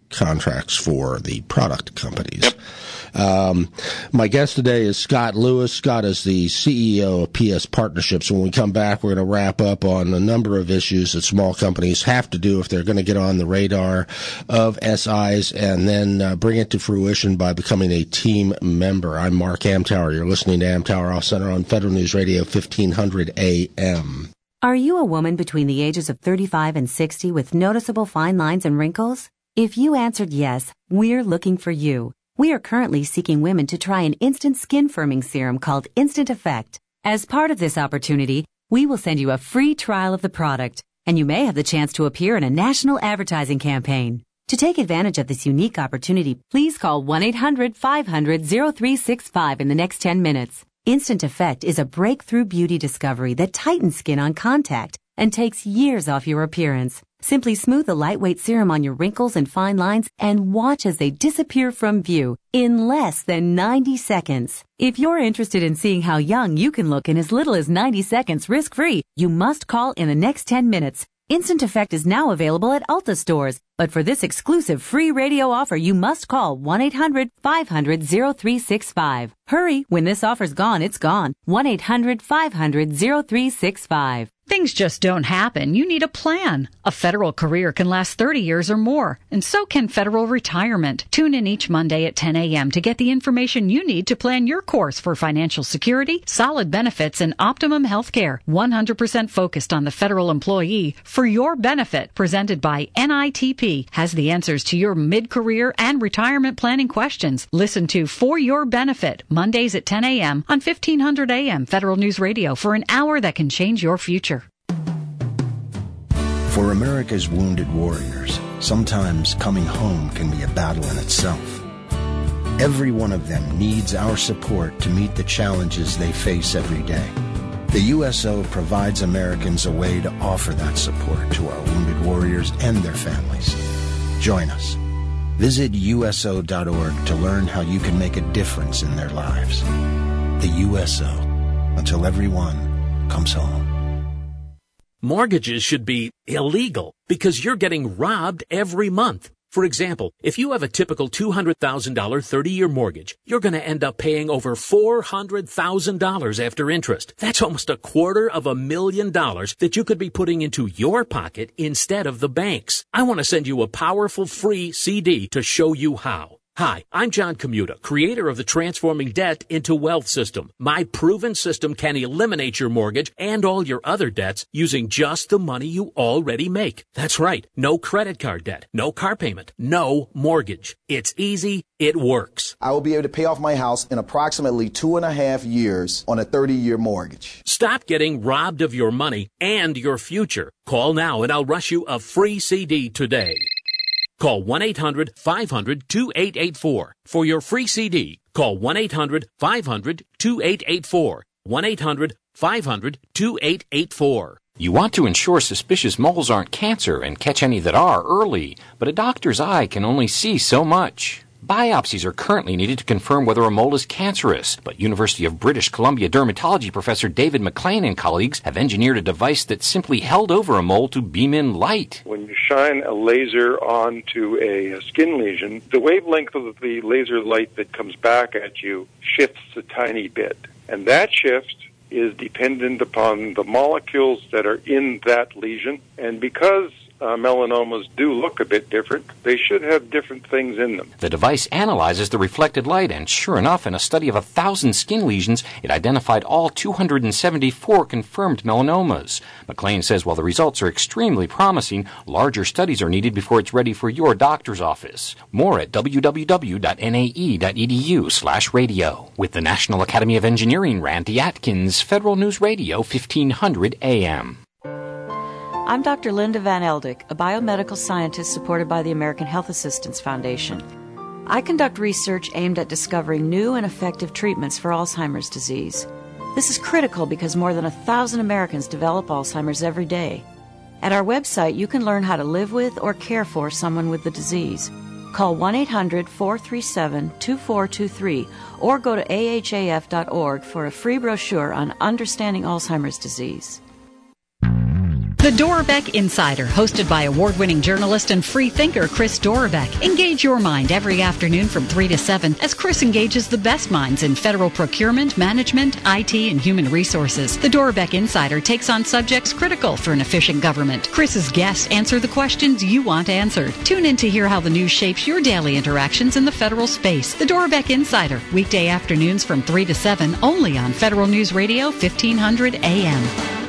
contracts for the product companies. Yep. Um, my guest today is Scott Lewis. Scott is the C E O of P S Partnerships. When we come back, we're going to wrap up on a number of issues that small companies have to do if they're going to get on the radar of S Is and then uh, bring it to fruition by becoming a team member. I'm Mark Amtower. You're listening to Amtower Off Center on Federal News Radio, fifteen hundred A M. Are you a woman between the ages of thirty-five and sixty with noticeable fine lines and wrinkles? If you answered yes, we're looking for you. We are currently seeking women to try an instant skin firming serum called Instant Effect. As part of this opportunity, we will send you a free trial of the product, and you may have the chance to appear in a national advertising campaign. To take advantage of this unique opportunity, please call one eight hundred five hundred oh three six five in the next ten minutes. Instant Effect is a breakthrough beauty discovery that tightens skin on contact and takes years off your appearance. Simply smooth the lightweight serum on your wrinkles and fine lines and watch as they disappear from view in less than ninety seconds. If you're interested in seeing how young you can look in as little as ninety seconds risk-free, you must call in the next ten minutes. Instant Effect is now available at Ulta stores, but for this exclusive free radio offer, you must call one eight hundred five hundred oh three six five. Hurry, when this offer's gone, it's gone. one eight hundred five hundred oh three six five. Things just don't happen. You need a plan. A federal career can last thirty years or more, and so can federal retirement. Tune in each Monday at ten a.m. to get the information you need to plan your course for financial security, solid benefits, and optimum health care. one hundred percent focused on the federal employee for your benefit. Presented by N I T P has the answers to your mid-career and retirement planning questions. Listen to For Your Benefit, Mondays at ten a.m. on fifteen hundred A M Federal News Radio for an hour that can change your future. For America's wounded warriors, sometimes coming home can be a battle in itself. Every one of them needs our support to meet the challenges they face every day. The U S O provides Americans a way to offer that support to our wounded warriors and their families. Join us. Visit U S O dot org to learn how you can make a difference in their lives. The U S O, until everyone comes home. Mortgages should be illegal because you're getting robbed every month. For example, if you have a typical two hundred thousand dollars thirty-year mortgage, you're going to end up paying over four hundred thousand dollars after interest. That's almost a quarter of a million dollars that you could be putting into your pocket instead of the bank's. I want to send you a powerful free C D to show you how. Hi, I'm John Commuta, creator of the Transforming Debt into Wealth system. My proven system can eliminate your mortgage and all your other debts using just the money you already make. That's right. No credit card debt, no car payment, no mortgage. It's easy. It works. I will be able to pay off my house in approximately two and a half years on a thirty-year mortgage. Stop getting robbed of your money and your future. Call now and I'll rush you a free C D today. Call one eight hundred five hundred two eight eight four. For your free C D, call one eight hundred five hundred two eight eight four. one eight hundred five hundred two eight eight four. You want to ensure suspicious moles aren't cancer and catch any that are early, but a doctor's eye can only see so much. Biopsies are currently needed to confirm whether a mole is cancerous, but University of British Columbia dermatology professor David McLean and colleagues have engineered a device that simply held over a mole to beam in light. When you shine a laser onto a skin lesion, the wavelength of the laser light that comes back at you shifts a tiny bit, and that shift is dependent upon the molecules that are in that lesion, and because Uh, melanomas do look a bit different, they should have different things in them. The device analyzes the reflected light, and sure enough, in a study of a thousand skin lesions, it identified all two hundred seventy-four confirmed melanomas. McLean says while the results are extremely promising, larger studies are needed before it's ready for your doctor's office. More at w w w dot n a e dot e d u slash radio. With the National Academy of Engineering, Randy Atkins, Federal News Radio, fifteen hundred A M. I'm Doctor Linda Van Eldik, a biomedical scientist supported by the American Health Assistance Foundation. I conduct research aimed at discovering new and effective treatments for Alzheimer's disease. This is critical because more than a thousand Americans develop Alzheimer's every day. At our website, you can learn how to live with or care for someone with the disease. Call one eight hundred four three seven two four two three or go to a h a f dot org for a free brochure on understanding Alzheimer's disease. The Dorbeck Insider, hosted by award-winning journalist and free thinker Chris Dorbeck. Engage your mind every afternoon from three to seven as Chris engages the best minds in federal procurement, management, I T, and human resources. The Dorbeck Insider takes on subjects critical for an efficient government. Chris's guests answer the questions you want answered. Tune in to hear how the news shapes your daily interactions in the federal space. The Dorbeck Insider, weekday afternoons from three to seven, only on Federal News Radio, fifteen hundred A M.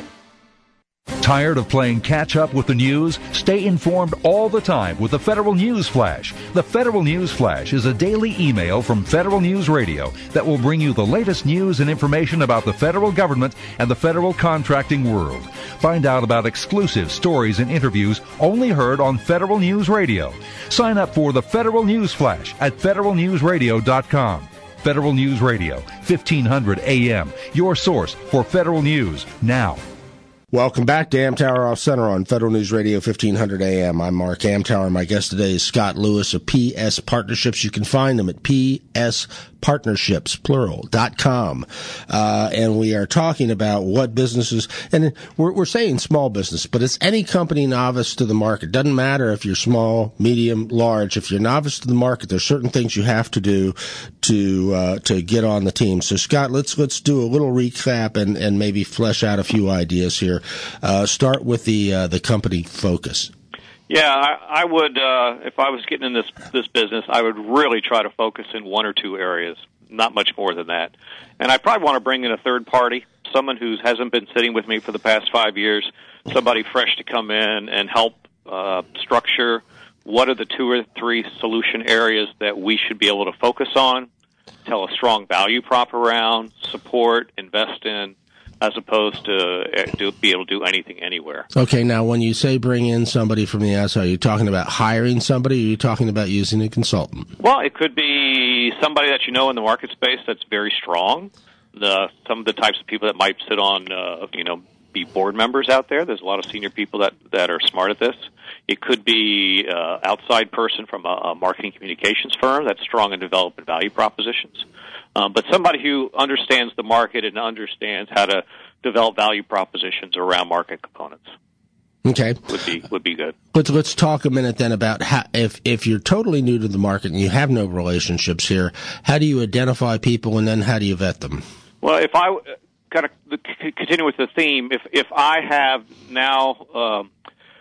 Tired of playing catch-up with the news? Stay informed all the time with the Federal News Flash. The Federal News Flash is a daily email from Federal News Radio that will bring you the latest news and information about the federal government and the federal contracting world. Find out about exclusive stories and interviews only heard on Federal News Radio. Sign up for the Federal News Flash at federal news radio dot com. Federal News Radio, fifteen hundred A M, your source for federal news now. Welcome back to Amtower Off Center on Federal News Radio, fifteen hundred A M. I'm Mark Amtower. My guest today is Scott Lewis of P S Partnerships. You can find them at P S Partnerships, plural, dot com. Uh, and we are talking about what businesses, and we're, we're saying small business, but it's any company novice to the market. Doesn't matter if you're small, medium, large. If you're novice to the market, there's certain things you have to do to, uh, to get on the team. So Scott, let's, let's do a little recap and, and maybe flesh out a few ideas here. Uh, start with the, uh, the company focus. Yeah, I, I would, uh, if I was getting in this this business, I would really try to focus in one or two areas, not much more than that. And I probably want to bring in a third party, someone who hasn't been sitting with me for the past five years, somebody fresh to come in and help uh, structure what are the two or three solution areas that we should be able to focus on, tell a strong value prop around, support, invest in, as opposed to do, be able to do anything anywhere. Okay, now when you say bring in somebody from the outside, are you talking about hiring somebody, or are you talking about using a consultant? Well, it could be somebody that you know in the market space that's very strong. The, some of the types of people that might sit on, uh, you know, be board members out there. There's a lot of senior people that, that are smart at this. It could be an uh, outside person from a, a marketing communications firm that's strong in developing value propositions. Um, but somebody who understands the market and understands how to develop value propositions around market components. Okay, would be would be good. Let's let's talk a minute then about how, if if you're totally new to the market and you have no relationships here, how do you identify people and then how do you vet them? Well, if I kind of continue with the theme, if if I have now um,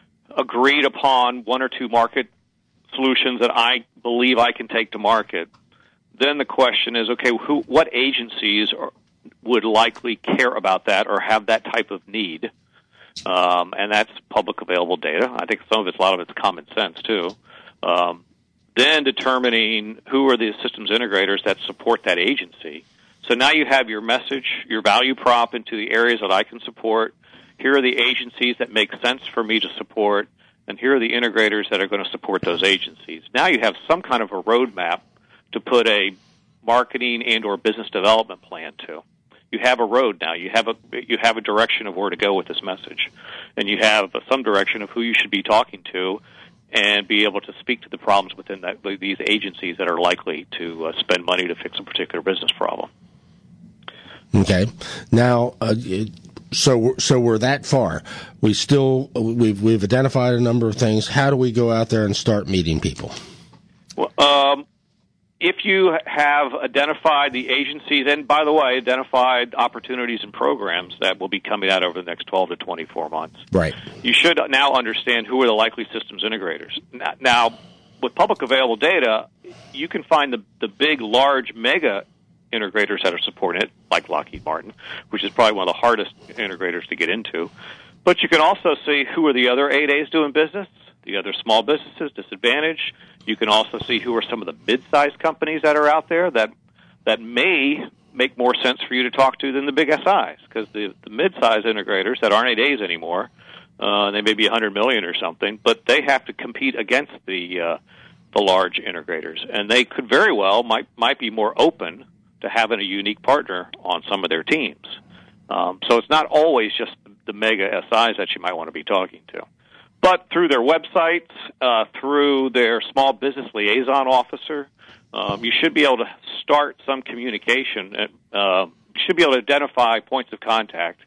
agreed upon one or two market solutions that I believe I can take to market, then the question is, okay, who, what agencies are, would likely care about that or have that type of need? Um, and that's public available data. I think some of it's, a lot of it's common sense, too. Um, then determining who are the systems integrators that support that agency. So now you have your message, your value prop into the areas that I can support. Here are the agencies that make sense for me to support, and here are the integrators that are going to support those agencies. Now you have some kind of a roadmap to put a marketing and or business development plan to. You have a road now. You have a you have a direction of where to go with this message, and you have some direction of who you should be talking to, and be able to speak to the problems within that, these agencies that are likely to uh, spend money to fix a particular business problem. Okay, now. Uh, So, so we're that far. We still we've we've identified a number of things. How do we go out there and start meeting people? Well, um, if you have identified the agencies, and by the way, identified opportunities and programs that will be coming out over the next twelve to twenty-four months, right? You should now understand who are the likely systems integrators. Now, with public available data, you can find the the big, large, mega integrators that are supporting it, like Lockheed Martin, which is probably one of the hardest integrators to get into. But you can also see who are the other eight A's doing business, the other small businesses, disadvantaged. You can also see who are some of the mid-sized companies that are out there that that may make more sense for you to talk to than the big S Is, because the, the mid-sized integrators that aren't eight A's anymore, uh, they may be one hundred million or something, but they have to compete against the uh, the large integrators, and they could very well might might be more open to having a unique partner on some of their teams. Um, so it's not always just the mega S Is that you might want to be talking to. But through their websites, uh, through their small business liaison officer, um, you should be able to start some communication. Uh, you should be able to identify points of contact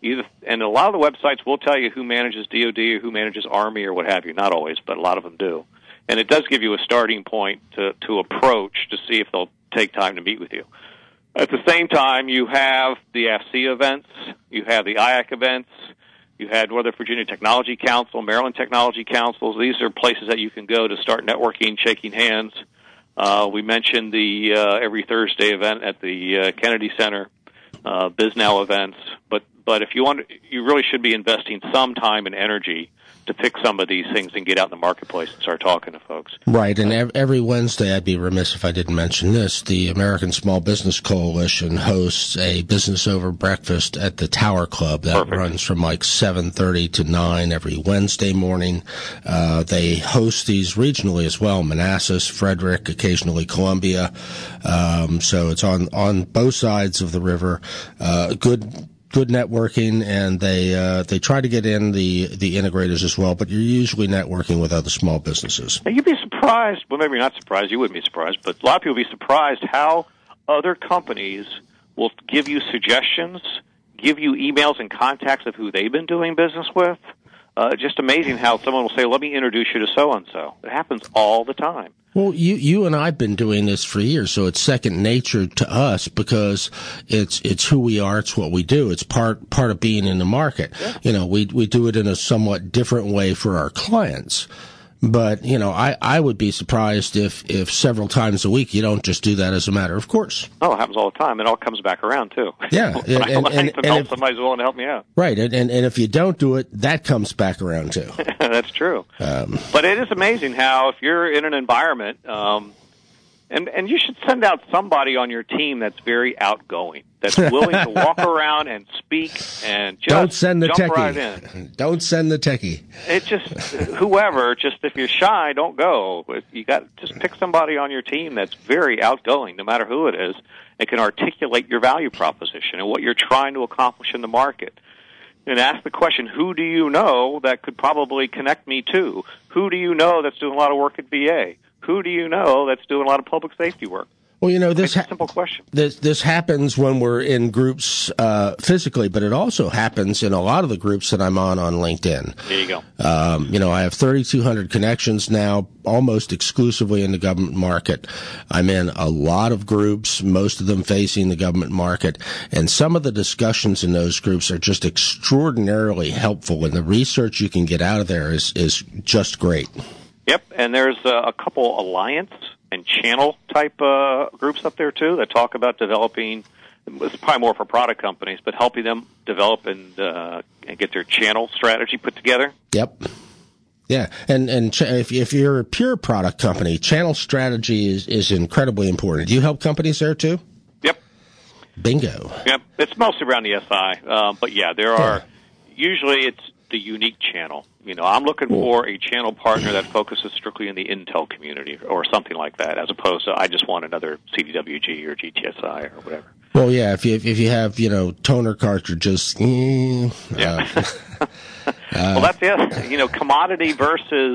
Either, and a lot of the websites will tell you who manages D O D or who manages Army or what have you. Not always, but a lot of them do. And it does give you a starting point to, to approach to see if they'll take time to meet with you. At the same time, you have the A F C events, you have the I A C events, you had Northern Virginia Technology Council, Maryland Technology Council. These are places that you can go to start networking, shaking hands. Uh, we mentioned the uh, every Thursday event at the uh, Kennedy Center, uh, BizNow events. But but if you want, you really should be investing some time and energy to pick some of these things and get out in the marketplace and start talking to folks. Right, and ev- every Wednesday, I'd be remiss if I didn't mention this, the American Small Business Coalition hosts a business over breakfast at the Tower Club that Perfect. runs from like seven thirty to nine every Wednesday morning. Uh, they host these regionally as well, Manassas, Frederick, occasionally Columbia. Um, so it's on, on both sides of the river. Uh, good Good networking, and they uh, they try to get in the, the integrators as well, but you're usually networking with other small businesses. Now, you'd be surprised, well, maybe you're not surprised, you wouldn't be surprised, but a lot of people would be surprised how other companies will give you suggestions, give you emails and contacts of who they've been doing business with. Uh, just amazing how someone will say, let me introduce you to so-and-so. It happens all the time. Well, you you and I have been doing this for years, so it's second nature to us because it's it's who we are, it's what we do, it's part part of being in the market. Yeah. You know, we we do it in a somewhat different way for our clients. But, you know, I, I would be surprised if, if several times a week you don't just do that as a matter of course. Oh, it happens all the time. It all comes back around, too. Yeah. when and, I, and, when and, I and help, if, somebody's willing to help me out. Right. And, and, and if you don't do it, that comes back around, too. That's true. Um, but it is amazing how if you're in an environment, um, and, and you should send out somebody on your team that's very outgoing, that's willing to walk around and speak and just don't send the jump techie. right in. Don't send the techie. It just, whoever, just if you're shy, don't go. You got just pick somebody on your team that's very outgoing, no matter who it is, and can articulate your value proposition and what you're trying to accomplish in the market. And ask the question, who do you know that could probably connect me to? Who do you know that's doing a lot of work at V A? Who do you know that's doing a lot of public safety work? Well, you know, this it's a simple question. This this happens when we're in groups uh, physically, but it also happens in a lot of the groups that I'm on on LinkedIn. There you go. Um, you know, I have thirty-two hundred connections now, almost exclusively in the government market. I'm in a lot of groups, most of them facing the government market, and some of the discussions in those groups are just extraordinarily helpful, and the research you can get out of there is is just great. Yep, and there's uh, a couple alliance and channel type uh, groups up there too that talk about developing. It's probably more for product companies, but helping them develop and uh, and get their channel strategy put together. Yep. Yeah, and and ch- if if you're a pure product company, channel strategy is is incredibly important. Do you help companies there too? Yep. Bingo. Yep. It's mostly around the S I, uh, but yeah, there are yeah. usually it's the unique channel. You know, I'm looking for a channel partner that focuses strictly in the Intel community or something like that, as opposed to I just want another C D W G or G T S I or whatever. Well, yeah, if you if you have you know toner cartridges, mm, yeah. Uh, well, that's it. You know, commodity versus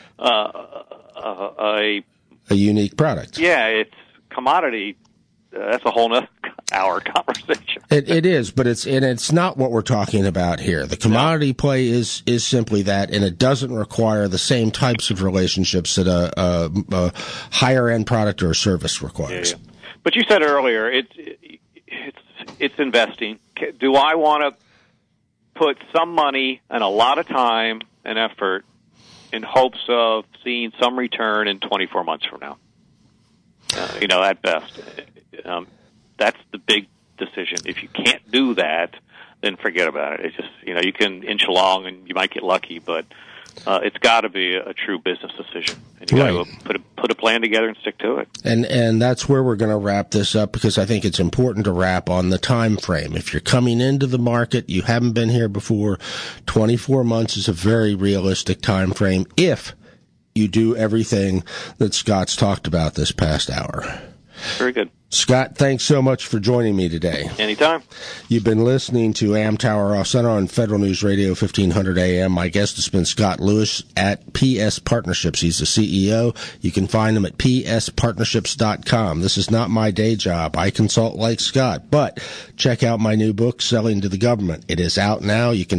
uh, uh, a a unique product. Yeah, it's commodity. Uh, that's a whole nother hour conversation. It, it is, but it's and it's not what we're talking about here. The commodity no. play is is simply that, and it doesn't require the same types of relationships that a, a, a higher end product or service requires. Yeah, yeah. But you said earlier, it's it's it's investing. Do I want to put some money and a lot of time and effort in hopes of seeing some return in twenty-four months from now? Uh, you know, at best. Um, that's the big decision. If you can't do that, then forget about it. It's just, you know, you can inch along and you might get lucky, but uh, it's got to be a, a true business decision. And you got to right. put a, put a plan together and stick to it. And and that's where we're going to wrap this up, because I think it's important to wrap on the time frame. If you're coming into the market, you haven't been here before, twenty-four months is a very realistic time frame if you do everything that Scott's talked about this past hour. Very good. Scott, thanks so much for joining me today. Anytime. You've been listening to Amtower Off Center on Federal News Radio, fifteen hundred A M. My guest has been Scott Lewis at P S Partnerships. He's the C E O. You can find him at p s partnerships dot com. This is not my day job. I consult like Scott, but check out my new book, Selling to the Government. It is out now. You can